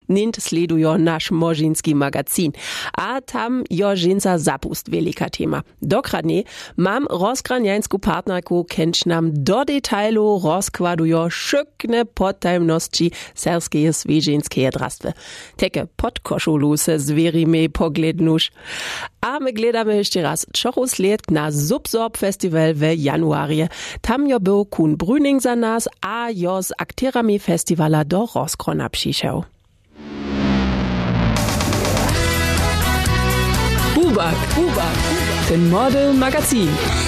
nint sledujo nasz možinski magazin. A tam jo ženca zapust velika tema. Dokradnie mam rozgranjańsku partnerku, kenč nam do detailu rozkładujo szykne potajemności serskeje sveženskeje drastwy. Teke podkoszulu se zwierimy poglednusz. A my gledamy jeszcze raz czochu sled na Subsorb Festival w januarie. Tam jo był Kuhn Brüning za nas, a jo z aktierami festivala do Roskrona przyszedł. Bubak, ten Model Magazin.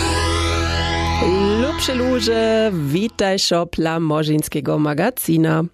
Lubsze luże, witaj szopla možinskiego magazina.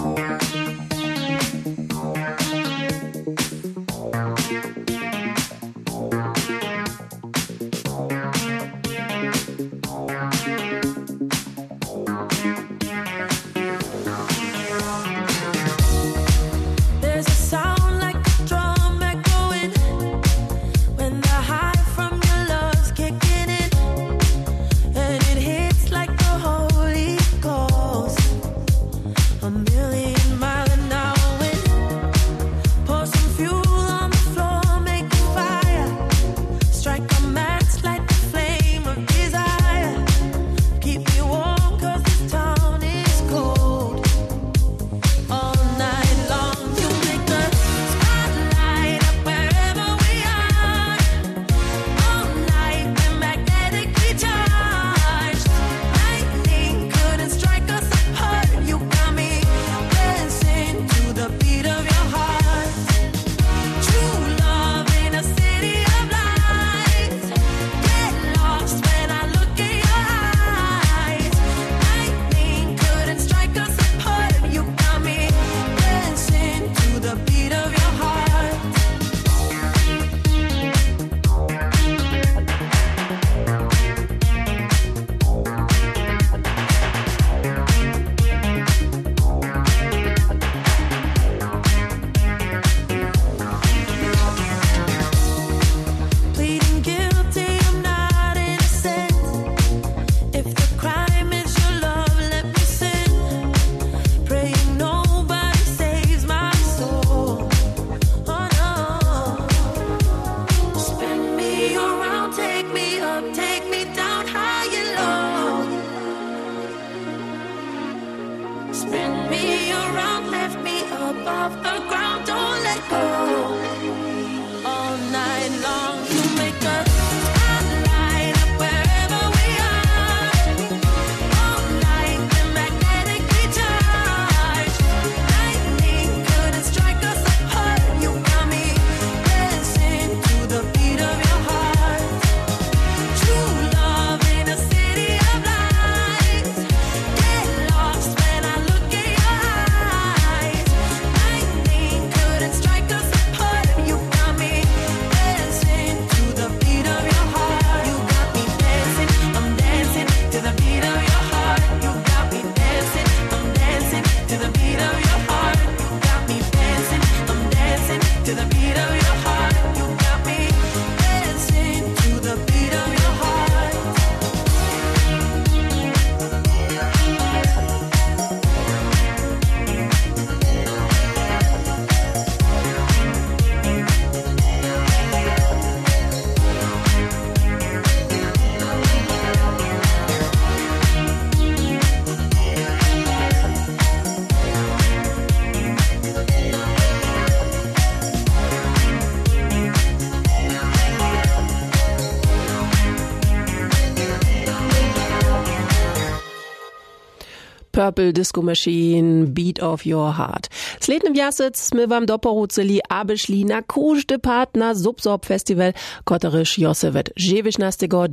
Purple Disco Machine, Beat of Your Heart. Slednym jasec sme wam doporucili, aby šli na każdy part na Subsorb Festival, kotoryż Josewet 19. do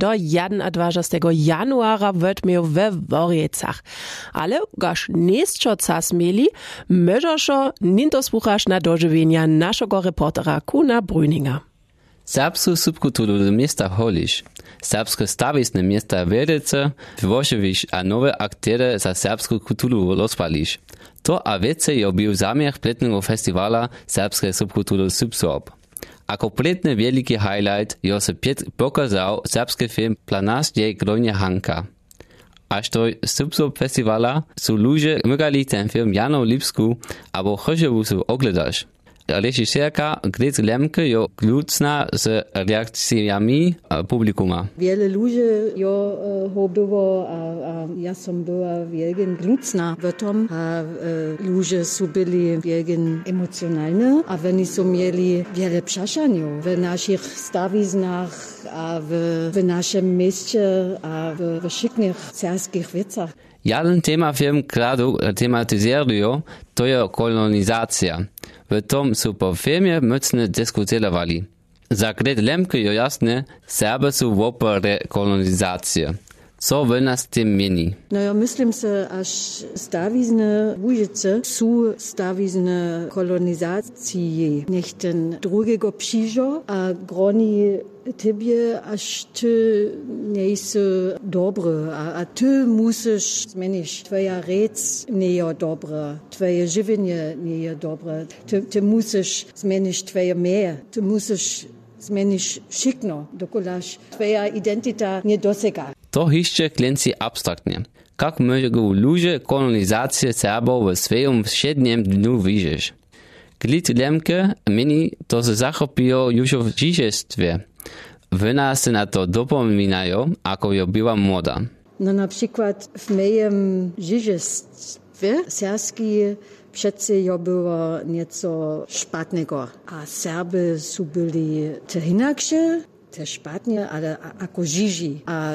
21. januara wetmił we Worjecach. Ale gaż niestczo cas mieli, możesz ninto słuchasz na dożywienia naszego reportera Kuna Brüninga. Serbsku subkulturu do miasta holiš. Serbske stawisne miasta Wielce, Włoszewicz a nowe aktery za serbsku kulturu rozpališ. To a wiece je był zamiar pletnego festivala serbskiej subkultury Subsorb. A kompletny wielki highlight je se pokazał serbski film 12 Glonja Hanka. až to Subsub festivala sú ľudzie mygali ten film Jano Lipsku, abo Choževu sú ogledaš. Režisérka Gret Lemke jo glucna z reakcjami publikuma. Wiele ludzie jo było, a ja som była wielgen glucna w tom, a ludzie są byli wielgen emocjonalne, a oni są mieli wiele przeszaniów w naszych stawiznach, a w naszym mieście, a w szyknych cerskich wiecach. Jeden tema film kradu tematizerują, to je kolonizacja. W tom sú po filmie mocne diskutovali. Za Gret Lemke je jasne, Serby sú vopre kolonizácie. Co v nás tým mení? No ja myslím sa, až stawizne Łužice sú stawizne kolonizácie. Nech ten drugego przyjdzie, a groni tebie, až ty nejsi dobry, a ty musisz zmienić. Twoja rec nie jest dobra, twoje żywienie nie jest dobre. Ty musisz zmienić twoje mehr, ty musisz zmienić wszystko, dokolaż twoja identita nie dosięga. To jeszcze klęci abstraktnie. Jak mogą ludzie kolonizację Serbów w swoim wszednim dniu widzieć? Gret Lemke meni, to se zachopiło już w dzieciństwie. Wyna se na to dopominają, ako jo była młoda. No na przykład w moim dzieciństwie serski przece jo było nieco szpatnego, a Serby są byli te inaksze, te szpatnie, ale ako Žiži. A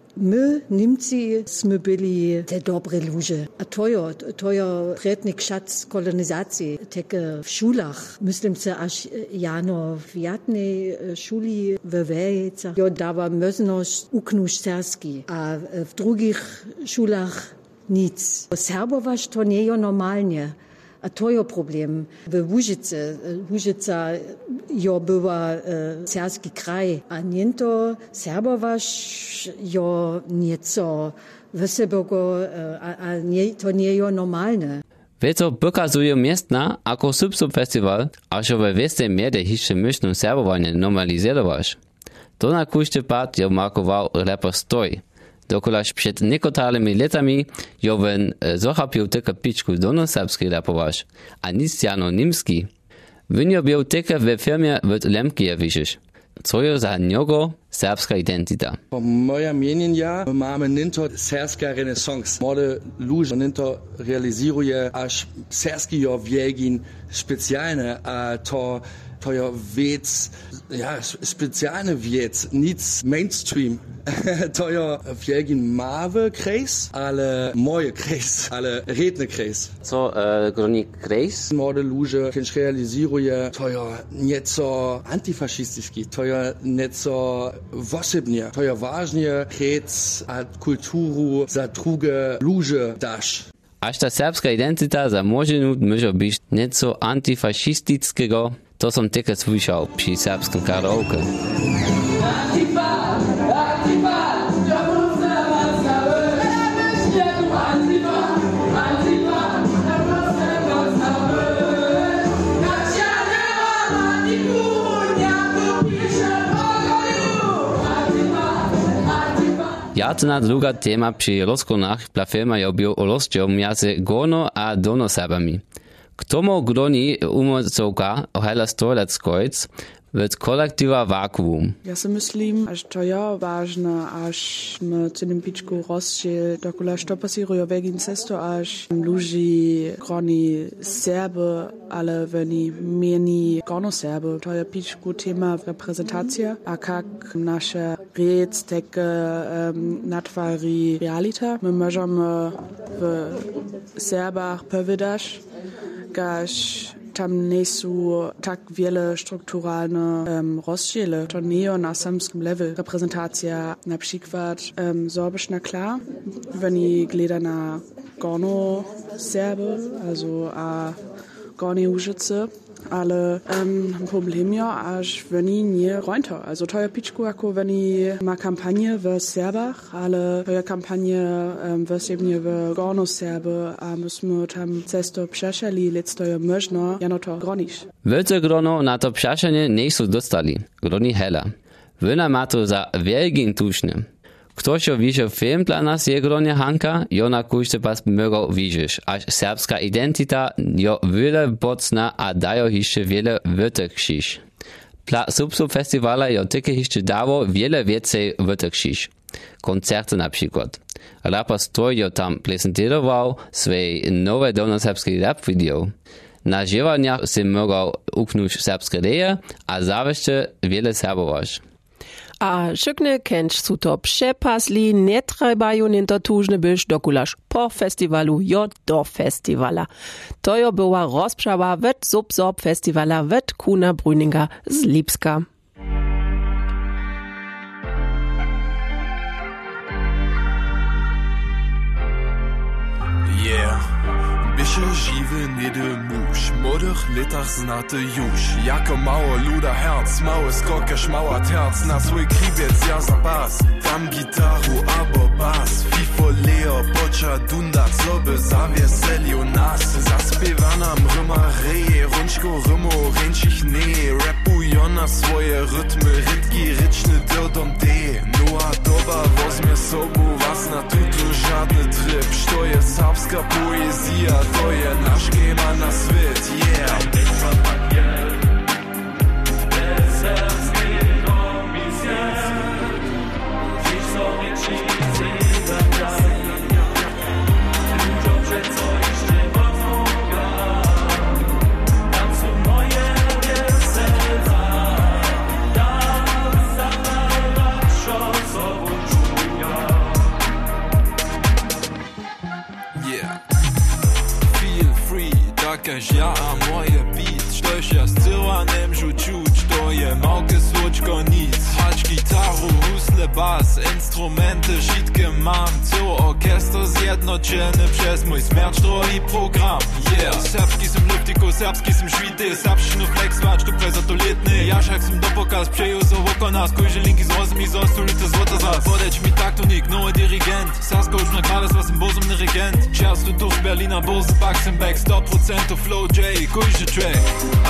my, Niemcy, sme byli te dobre ludzie. A to je prednik szac kolonizacji, takie w szulach. Myslím se, až Jano w jednej szuli w Wejce jo dała możliwość uknąć serski, a w drugich szulach nic. Serbować to nie jest normalnie. A to je problem. W Łužice. Łužica jo była serski kraj, a niento serbować jo nieco wysebego, a nie, to nie je normalne. Veto pokazuje miestna, ako Subsub festival, až ve veste mede hišće myšnu serbowanie normalizować. To na kušte pat jo markoval rapper Stoj. Dokolaž przed niekotalnymi latami jo wen zochapił tylko piczku donoserbski rapoważ, a nic Jano Nimski. Wynio był tylko we firmie w Lemkie widzisz. Co je za niego serbska identita? Po moja mienienia mamy ninto serska renesans. Młode ludzie ninto realizuje, aż serski jo wiegin specjalne, a to je wiec, ja, specjalny wiec, nic mainstream. To je wiegin mały kreis, ale moje kreis, ale redny kreis. Co groni kreis? Młode ludzie, kiedy realizuje, to je nieco antifaszystycki, to je nieco wosebnie, to je ważnie kreis a kulturu za drugie ludzie dasz. Aż ta serbska identita za moženu może być nieco antifaszystyckiego, to som tylko słyszał przy serbskim karaoke. Jatna druga tema przy rozkonach dla filma je był rozdział między Gorno a Donoserbami. K tomu groni umocowka ohajla 100 let skojc w kolektywa Vakuum. Ja si myslím, že to je vážne, až my celým pičku rozšiel, dokola što pasiruje vegin cesto, až ľudí groni Serby, ale veni meni gorno Serby. To je pičku tema reprezentacja, a kak naša rec teke natvári realita. My môžeme v Serbach povedať, gaž tam nie są tak wiele strukturalne rozdziele. To nie jest na samskim level. Reprezentacja na przykład sorbisch klar, wenn ich gleda na Gorno Serby, also a Gorni Łužice, ale problem je, až veni nie rointo. Also to je pičku, ako veni ma kampanje v Serbach, ale to je kampanje vesebnie v Gorno Serby, a my sme tam cesto přešali, lec to je možno, jano to groniš. Wielce grono na to przeszenie nie są dostali. Groni hela. Wyna ma to za wielgin tuszny. Ktoś jo widział film dla nas jegronie Hanka, jo na kujście pas mogał widzieć, aż serbska identita jo wiele bocna, a dajo jeszcze wiele wytykšić. Dla Subsub-Festivala jo tyke jeszcze dało wiele więcej wytykšić. Koncerty na przykład. Raper Stroj jo tam prezentował swoje nowe dolnoserbskie rap video. Na žiewaniach si mogol uknúť serbské reje a závešte wiele serbować. A šykne kenč su to přepasli, ne trebajú ninto tužne byš dokulaž po festivalu jo do festivala. To jo była rozprawa wet Subsob festivala wet Kuna Brüninga z Lipska. Bische žiwy nede muž, modrych litach znate już. Jako mało luda herz, małe skoke schmauert herz, na swój kribiec ja za bas. Tam gitaru abo bas, fifo leo, bocza dunda, co by zawieselił nas. Zaspiewa nam ryma reje, rączko rymu, ręczich nie. Rapują na swoje rytmy, rytki ryczny dildom D. No a doba wozmie sobu was na tutu żadny tryb. Što je serbska poezja, to je nasz gema na svět, yeah. Kaž ja a moje beat, štož ja s cyłanem žučuć, to je małke słočko nic. Hać gitaru, husle, bas, instrumenty šitke mam, cyło orkester zjednoczony przez mój smärčdrohý program. Yeah, serbski som luftiku, serbski som švity, serbštinu flexvač, tu prezatoletny. Ja však som do pokaz přeju so oko nás, kojže linky z rozumí zo stulite złota zas. Podeč mi taktonik, nowy dirigent, Sarsko už na klades, was im bozumny regent. Čerst du durch Berliner Börse, Baxenbeck, 100% Flow J, kujže track.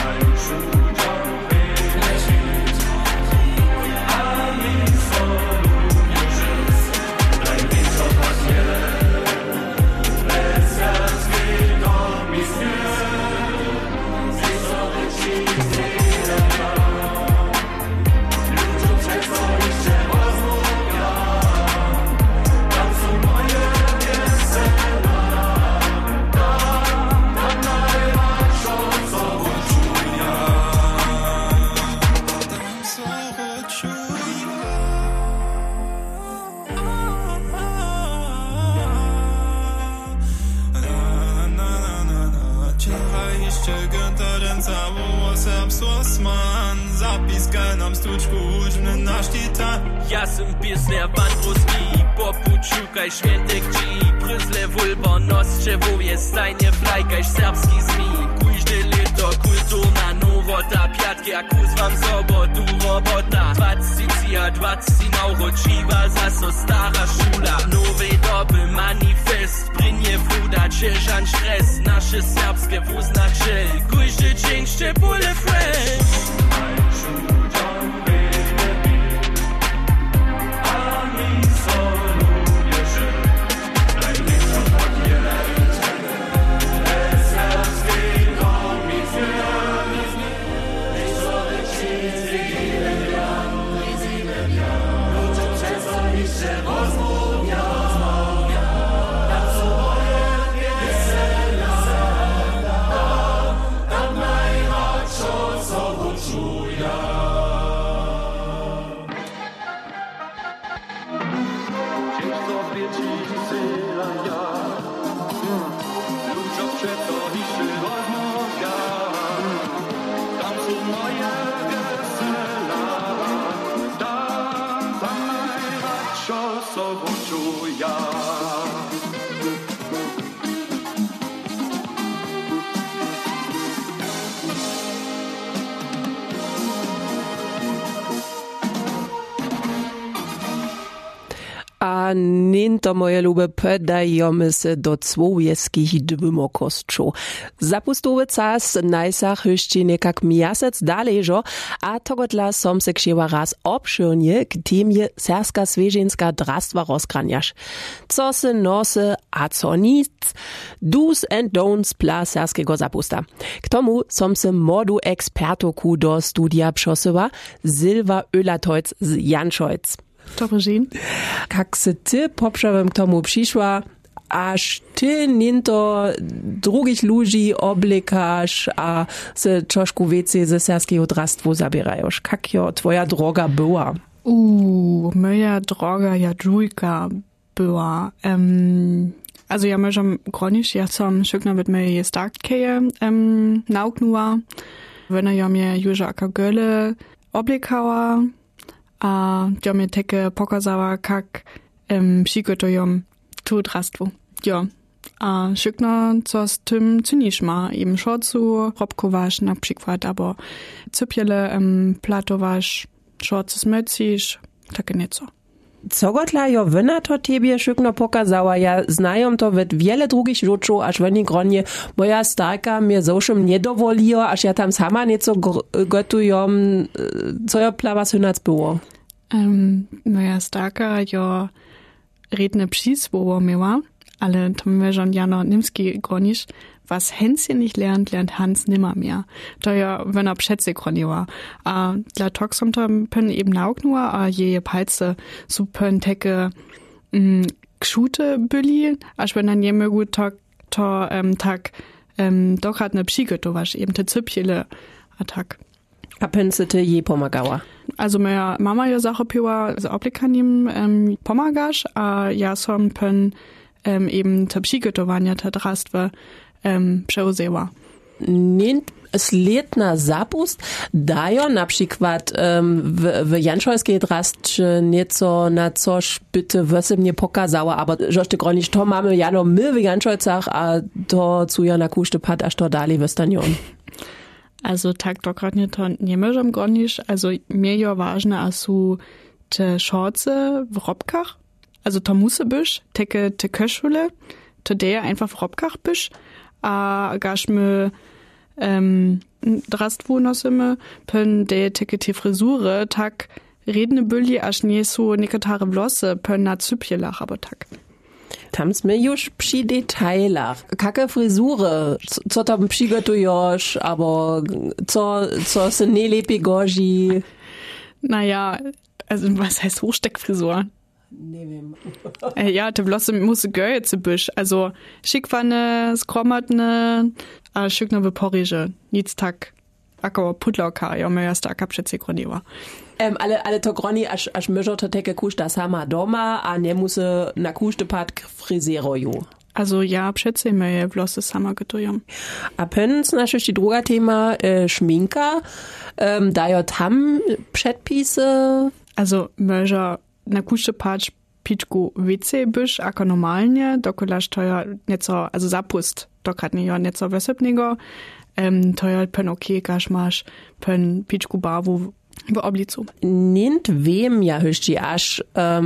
Ja sam pjesner Bandruski, popučukaj šventek G, pryzle vulbo nosče voje stajnie flajkaj serbski zmi, kujžde leto kulturna novota, piatki a kuz vam sobotu robota, 20 nauročiva zaso stara šula, nove doby manifest, prinje vuda, čežan stres, naše serbske vuznače, kujžde čenšte pole fresh. Show a ninto moje lube podajemy se do cwowieskich dwymokostczów. Zapustowy czas najsach jeszcze nekak miasec dalejżo, a togodla som se kšewa raz obširnie k temie serska sveženska drastva rozkranjaš. Co se nose a co nic, do's and don'ts pla serskiego zapusta. K tomu som se modu ekspertoku do studia přosyła Silva Oelatojc z Janšojc. Dobry dzień. Jak se ty poprzedłem k tomu przyszła, aż ty ninto drugich ludzi oblikasz, a se troszkę więcej ze serskiego drastwu zabierasz. Jak jo twoja droga była? Moja droga ja dżujka była. Also ja możem gronisch, ja som szykna mit mojej startkeje nauknęła. Wenn ja mnie już aka göle oblikała, a ja mnie takie pokazała, jak przygotują tu drastwu. Ja, a szykna, co z tym czynisz ma. Im szorcu robkowasz na przykład, albo cypiele platowasz, szorce smycisz, takie nieco. Co gotla jo wyna to tebie szykno pokazała, ja znajom to wet wiele drugich rzeczy, aż w gronie moja starka mnie zowszym nie dowoliła, aż ja tam sama nieco gotujom, co jo plawa synac było. Moja starka jo redne przysłowo miała, ale to my schon jano nimski gronisch, was Hänschen nicht lernt, lernt Hans nimmer mehr. To ja, wenn er Pschätze groniła. A dla toxom to pön eben nauknua, a je palce su pön teke kschute byli, aż wenn er nie mögu to tak doch hat ne Psyche, to wasz eben te Zypjele a tak. A pön se te je pomagała? Also moja mama ja Sache piła z oplikanim pomagasz, a ja som pön eben te przygotowania te drastwy przełzeła. Nint sletna zapust dajo na przykład w Janšojskiej drastce nieco na coś bitte wesebnie pokazała, aber żoście gronisz to mamy jano my w Janšojcach, a to cu ja na kuszty pad aż to dalej westanion. Also tak dokładnie to nie możemy gronisz, also mir ja ważne a su te szorce w robkach, also to musy byś, te koszule, to der einfach w robkach byś, a gaśmy drastwu nosimy, pön de te fryzury, tak redne byli, aż nie su nekatare włosy, pön na cypielach, aber tak. Tam sme już przy detailach. Kake fryzury, co tam przygotujesz, albo co se nie lepiej gorzy? Naja, also was heißt Hochsteckfrisur? Nie wiem. Ja, te włosy musi gojece byś, also schickwane, skromatne, a szyknowe poryże. Nic tak, ako pudloka, ja moja starka przece groniła. Ale to groni, aż myżo to teke kuszta sama doma, a nie musi na kuszty pad fryzeroju. Also ja, przece moje włosy sama gotują. A pens nasza druga tema, szminka, dają tam przedpisy? Also myżo na kuszty pad piczku więcej byś, ako normalnie, dokolaż to ja nieco, also zapust, dokładnie ja nieco wysepnego, to ja pen okejkaż masz, pen piczku barwu w oblicu. Nint wiem ja höchst aż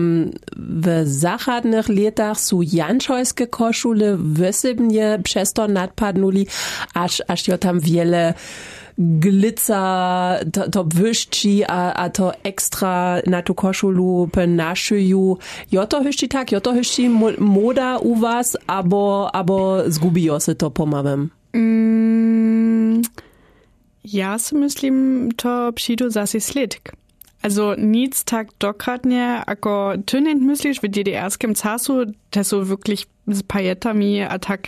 w zachodnych latach su janšojskie koszule wysebnie przez to nadpadnuli, aż ja tam wiele glitza, to wyszci, a to ekstra na tu koszulu penaszyju. Jo to höchst tak, jo to höchst moda u was, abo zgubiło se to pomawem. Ja si myslím, to přijdu zase sledk. Also nic tak dokładnie, ako ty nicht myślisz, w DDR-skim czasu, to są wirklich z pajetami, a tak,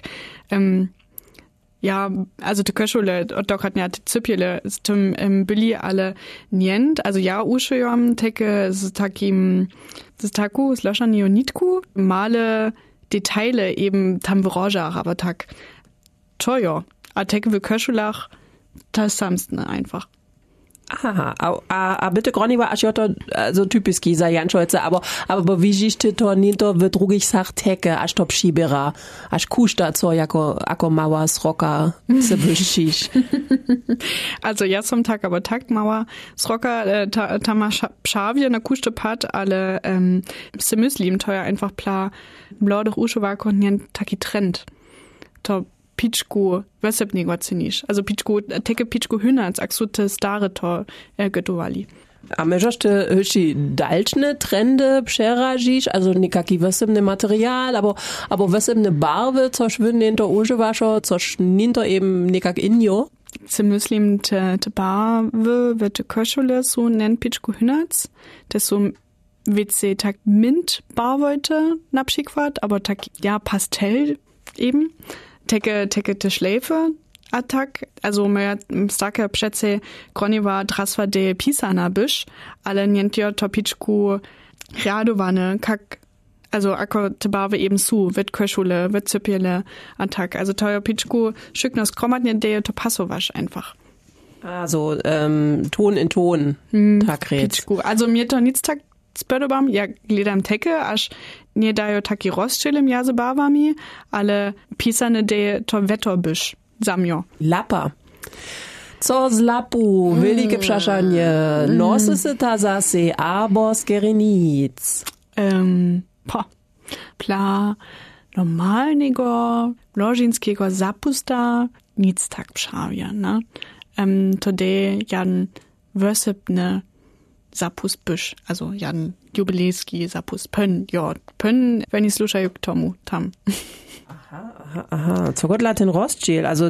ja, also te koszule, dokładnie te cypiele z tym byli, ale nient, also ja uszyłam takie z taką zlożoną nitku, male Detaile eben tam w rożach, aber tak, to jo, a takie w koszulach, das samstne einfach. Aha, a bitte groni war to so typiski za Janšojce, aber widzisz ty to nie to w drugich sach teke, aż to przybira, aż kuszta co jako mała sroka se wyścisz. Also ja som tak, aber tak mała sroka ta ma pszawje na kuszte pat, ale se myslím, to ja einfach pla młodych uszowaków nie taki trend. To piczku wesepnego cenisz. Also teke piczku hynac, ak su te stare to gotowali. A możesz ty jeszcze dalsze trendy przerazić, also nikaki wesepny material, aber wesepne barwy, coś wy nie to używasz, coś nie to eben nikak injo? Se myslím, te barwy, te koszule su nen piczku hynac, te su wiecie tak mint barwojte na przykład, aber tak ja Pastell eben. Teke te Schläfe atak, also moja staka przece groniwa draswa de pisana byś, ale nientio to piczku radowane, kak, also ako te barwy eben su, wit koszule, wit cypiele atak, also to piczku szykno skromadnie de to pasowasz einfach. Also Ton in Ton, tak piczku, also mir to nic tak spodobam, ja gledam teke, aż nie dają taki rozstrzelem ja zabawami, ale pisane de to wetorbysz zamio. Lapa. Co z lapu? Wielkie przeszanie. Nosy se ta zase, abo skerenic. Pla normalnego, lożinskiego zapusta nic tak przawia, ne? To de jan wösepne zapust byś, also jan jubilejski zapust pön, wenn ich slušaju k tomu tam. Aha. Co godla ten rozdziel? Also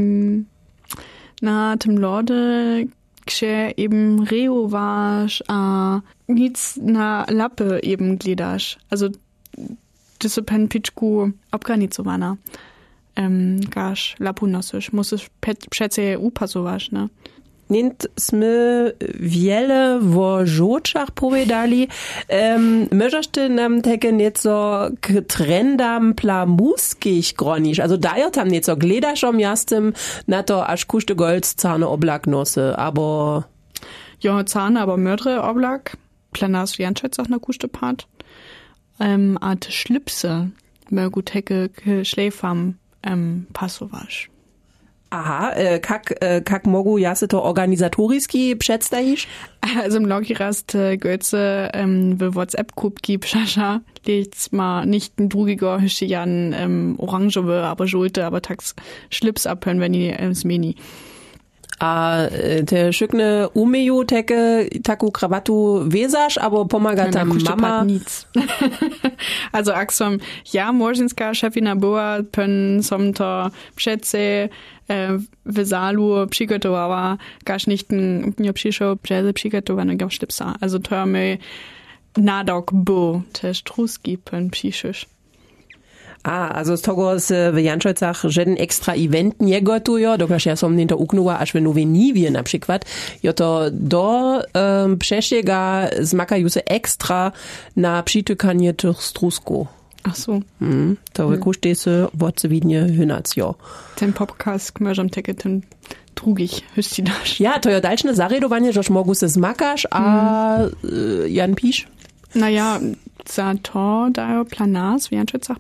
na tym lode, gdzie eben reowasz, a nic na lapy eben glidasz. Also das ist pen piczku obganizowana. Gasz lapu nosisz, musisz przece upasować, ne? Nint sme wiele wo żoczach powiedzieli. Możesz ty nam takie nieco k trendam plamuskich gronisz. Also dajo tam nieco gledasz jastem na to aż kuszty golds zahne oblak nosy, aber... Ja, zahne, aber mördre oblak. Planas Janschetz auch na kuszty pat. A te Schlipse mögu teke schläfam pasowasz. Aha, kak mogu jasy to organizatoriski przedstawisz? Also im Logi rast Götze w WhatsApp-Kubki pschascha, lichts ma nicht ein drugiger Hüschian orangewe, aber Schulte, aber tax Schlips abhören, wenn die smeni. A te szykne umieju teke taku krawatu wezasz, aber pomaga tam mama? Nic. Also aksom, ja, morzinska szefina była, pen som to przece w zalu przygotowała, gaż nichten nie przyszło przeze przygotowanego szlipsa. Also to my nadok był, te struski pen przyszłeś. Also z tego w Janczojcach żaden extra event nie gotują, dokąd ja som nie to uknęła, aż w Noweniwie na przykład, jo to do przesiega zmakają się extra na przytykanie tych strusków. Ach so. To wykuszcie się wodcowidnie hynac, jo. Ten podcast możemy takie ten drugich hyści dasz. Ja, to jo dalsze zaredowanie, żeż mogu się zmakasz, a Jan pisz? Naja, za to dają planas w Janczecach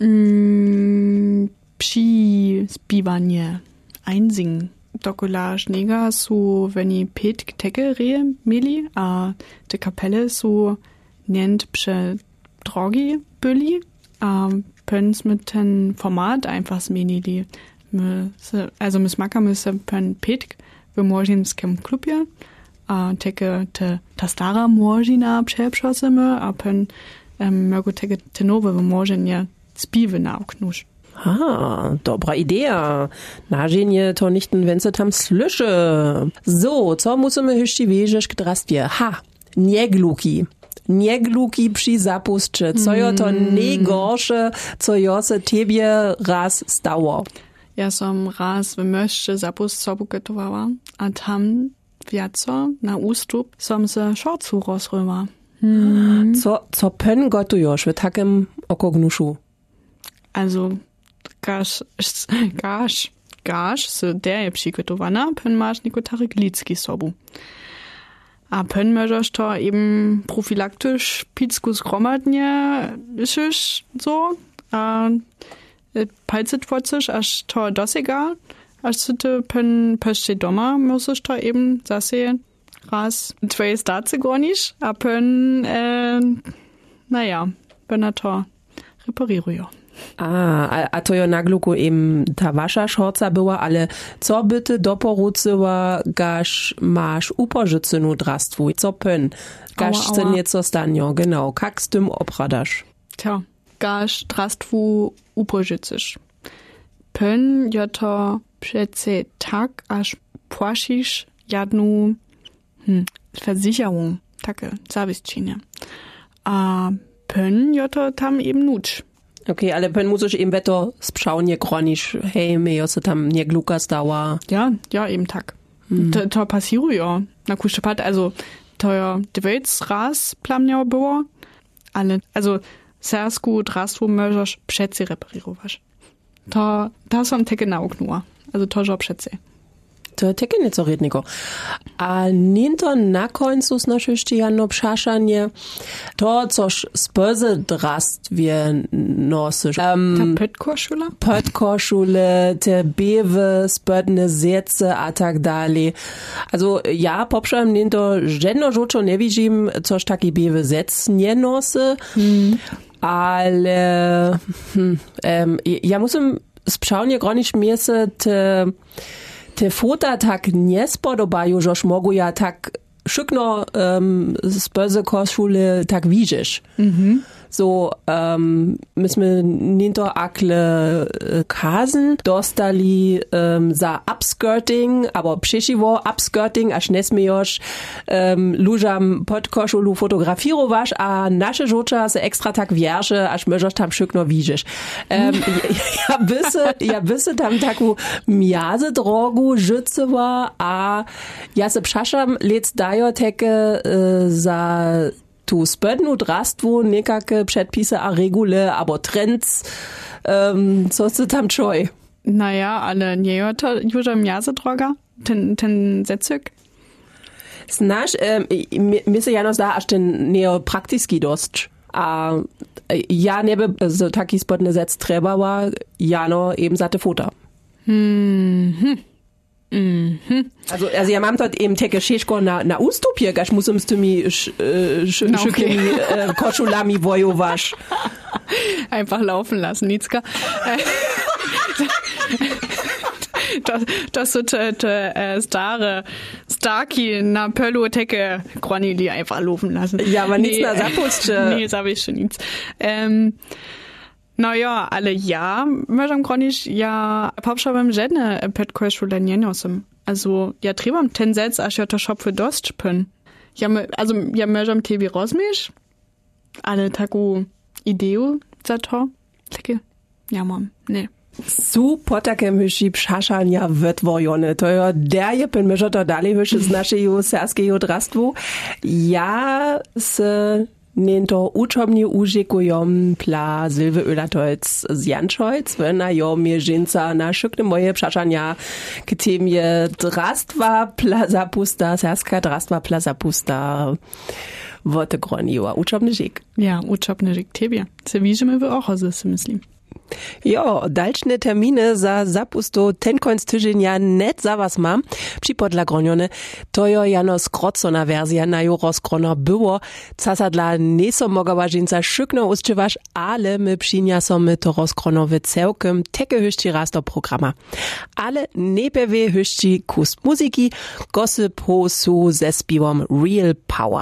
przyspiwanie, einsingen. Dokola Schnega su, wenn i Petk teke rehe mili, a te kapelle su nennt pře drogi byli, a pöns mit ten Format einfach zmenili. Also my smakamy se pen Petk w morzinskim klubie, a teke ta stara morzina przeprzosimy, a pen mögu teke te nowe w morzinie spiwy nauknusz. Dobra idea. Nažienie to nichten, wenn se tam slyše. So, co musimy jeszcze wiedzieć kdrastwie? Niegluki. Niegluki przy zapustce. Co jo to najgorsze, co jo se tebie raz stało? Ja som raz w möszcze zapust sobu gotowała, a tam wiaco na ustup som se szorcu rozryła. Co pen gotujesz w takim okognuszu? Also gaš se der je přigotowana, pen maš neko tariglicki sobu. A pen możesz to eben profilaktisch pizku zgromadnie šiš, so, a palcet voceš, až to dosega, Als ty pen pöście doma, musst to eben zasehen, raz twoje stacy gonisz, a pen, naja, pen to reparirują. A to jo na gluku eben ta wasza szorca była, ale co by ty doporuczyła, gaż masz upożycynu drastwu? Co pen? Gaż chce nieco stanio, genau. Kak z tym opradasz? Tja, gaż drastwu upożycysz. Pen jo to przece tak, aż płasisz jadnu Versicherung, takie zawisczynie. A pen jo to tam eben nuć. Okay, ale pen musisz eben weto sprzałnie chronisch, hej, mir se tam nie gluka stała. Ja, eben tak. To passirujo. Na kuszczepad, also to jo 2 raz plamniało było, ale, also sersku drastwu możesz przece reparirować. To są takie nauknua. Also to jo przece. To teke nieco redniko. A ninto na końcu znaczyście jano przaszanie to, coż spöze drastwie nosysz. Ta pötkoszula? Pötkoszule, te bewe, spödne zece, a tak dalej. Also ja, poprzem ninto żadno żuczo nie widzim, coż taki bewe zec nie nosy, ale ja musím sprzałnie gronić miese te fota tak nie spodobają, żeż mogą ja tak szykno spöze koszule tak widzisz. So, myśmy ninto akle kazen dostali za upskirting, aber przeciwo upskirting, aż nesmy już lużam pod koszulu fotografirować, a nasze żoča se ekstra tak wierze, aż możesz tam szykno widzisz. Ja byse tam taką miazę drogu życyła, a ja se przaszam lec dajo teke za tu spödnu drastwu nekake przedpisy a regule, abo trends, co se tam czoj? Naja, ale nie jo to już miaze droga, ten zecyk? Znasz, mi se jano zda, aż ten neo praktiski dość. A ja nie by so taki spodny zec trebała, jano eben za te fota. Also ja mam dort eben teke Szeszko na ustupie, gaż musím s tymi szykimi koszulami wojować. Einfach laufen lassen, Nitzka. Das so te Starki na Pöllu teke Gronili einfach laufen lassen. Ja, aber nichts na Sapusche. Nee, sag ich schon nichts. Naja, ale ja możem gronić, ja poprzebam żadne petkoszule nie nosem. Also, ja trebam ten zec, aż ja to szopy dość pyn. Ja możem tebe rozmiesz, ale taką ideę za to, takie, ja mam, nie. Su potakem hyši pšašanja vytvorjone. To je derje pen myžo to dali hyši z našeho serskeho drastvu. Ja se nento učobni užikujom pla Silve Oelatolc z Jančojc, vena jo mnie žinca na šukne moje pšašanja, k tem je drastva plaza pusta, serska drastva plaza pusta. Wote groniła. Učobny žik. Ja, učobny žik tebie. Se widzimy w ochozy, si myslím. Jo, dalšne terminy za zapusto ten końc tydzienia net za was mam. Připodla gronione, to jo jano skrocona wersja na jo rozgrona było, casa dla neso mogała žinca szykno uszczywasz, ale my przyniosamy to rozgronowe całkiem teke hyszci raz do programa. Ale najpierw hyszci kust muzyki, gosy posu ze spiwom Real Power.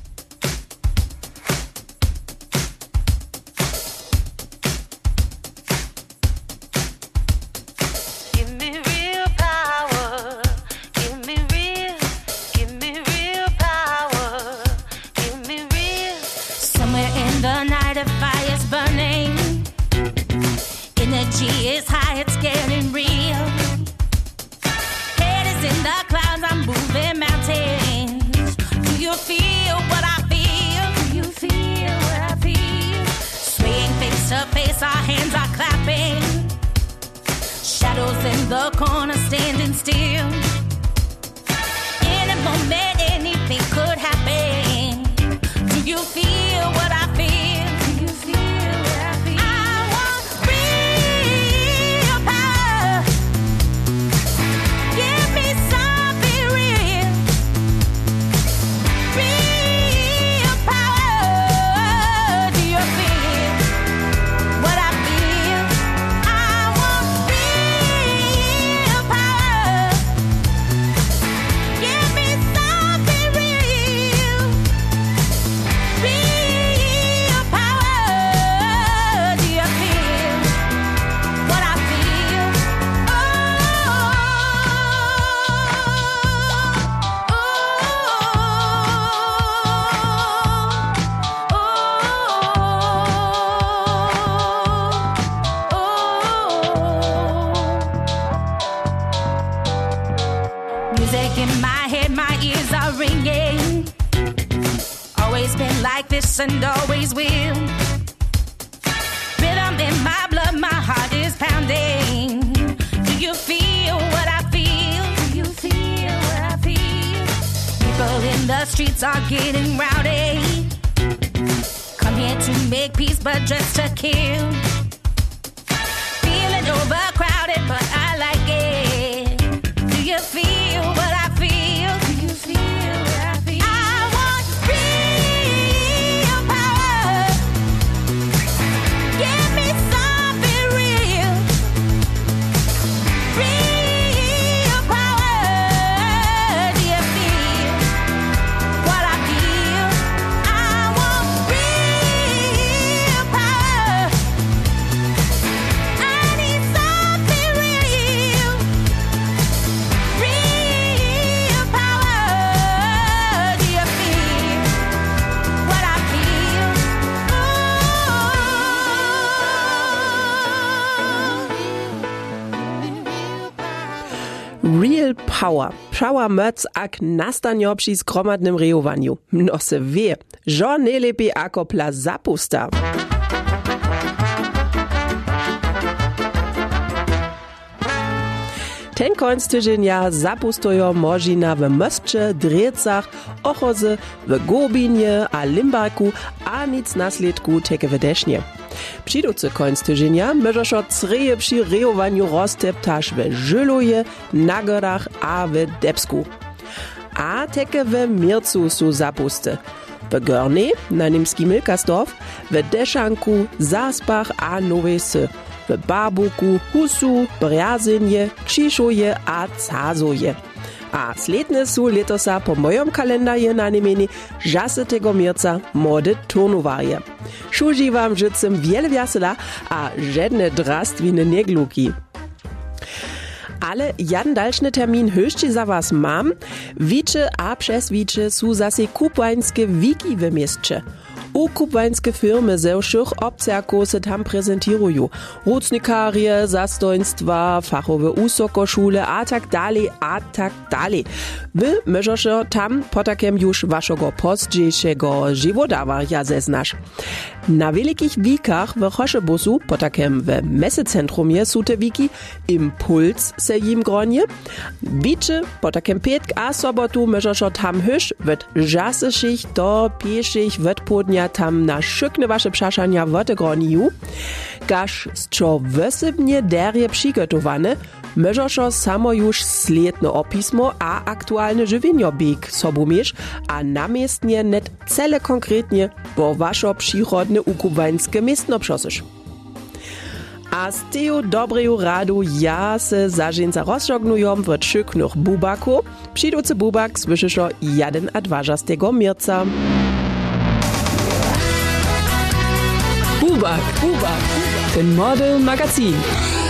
Is high, it's getting real. Head is in the clouds, I'm moving mountains. Do you feel what I feel? Do you feel what I feel? Swaying face to face, our hands are clapping. Shadows in the corner standing still. In a moment, anything could happen. Do you feel what I feel? Do you feel what I feel? I want real power. music in my head, my ears are ringing. Always been like this and always will. Rhythm in my blood, my heart is pounding. Do you feel what I feel? Do you feel what I feel? People in the streets are getting rowdy. Come here to make peace, but just to kill. Feeling overcrowded, but I like it. Do you feel what I feel? Do you feel what I feel? I want real power. Give me something real. Real power. Do you feel what I feel? I want real power. I need something real. Real power. Do you feel what I feel? Real Power. Power móc ak nastanjo przy zgromadnym rejowaniu. No se wie, że nie lepiej ako pla zapusta. Ten końc tydzienia zapustują możina w Mostce, Drecach, Ochozy, w Gobinie a Limbarku, a nic naslідku teke w Desznie. Přidúcy końc tydzienia możesz creje przy rejowaniu rozteptaš w Żyloje, na Gorach a w Debsku. A teke w Mircu su zapusty. W Görnej, na Nimski Milkersdorf, w Deszanku, Zaspach a Nowej Sy. W Barbuku, Husu, Brjazynie, Krzyżoje a Cazoje. A sledne su letosa po mojom kalendarje na niemeni žasy tego mirca mody turnowarje. Šuži wam žicem wiele wiasela a żadne drastwine niegluki. Ale jeden dalszny termin höchci za was mam. Wicze a przez wicze su zase kupańskie wiki w mieście. U kupańskie firmy ze všich obcerków se tam prezentirują. Rucnikarie, zastojnstwa, fachowe usokoszule, a tak dalej, a tak dalej. Wy możesz tam potakiem już waszego postdziejszego żywodawarja zeznasz. Na wielkich wikach w Choszebusu, potakiem w mesecentrumie su te wiki Impuls se jim gronie. Wicze, potakiem pietk a sobotu możesz tam hysz, wet żasyszich do pieszych wet podnia tam na szykne wasze przaszania wote groniju. Gaż zczo wysybnie derje przygotowane, możesz samo już sledne opismo a aktualne żywieniobieg sobu miesz, a namiestnie net cele konkretnie, bo waszo przychodne ukubańskie miestno przosysz. A z teju dobreju radu ja se zażynca rozżognujom w trzyknych bubaku. Przydúcy bubak słyszysz jeden a dwa z tego mirca. Bubak, ten Model Magazin.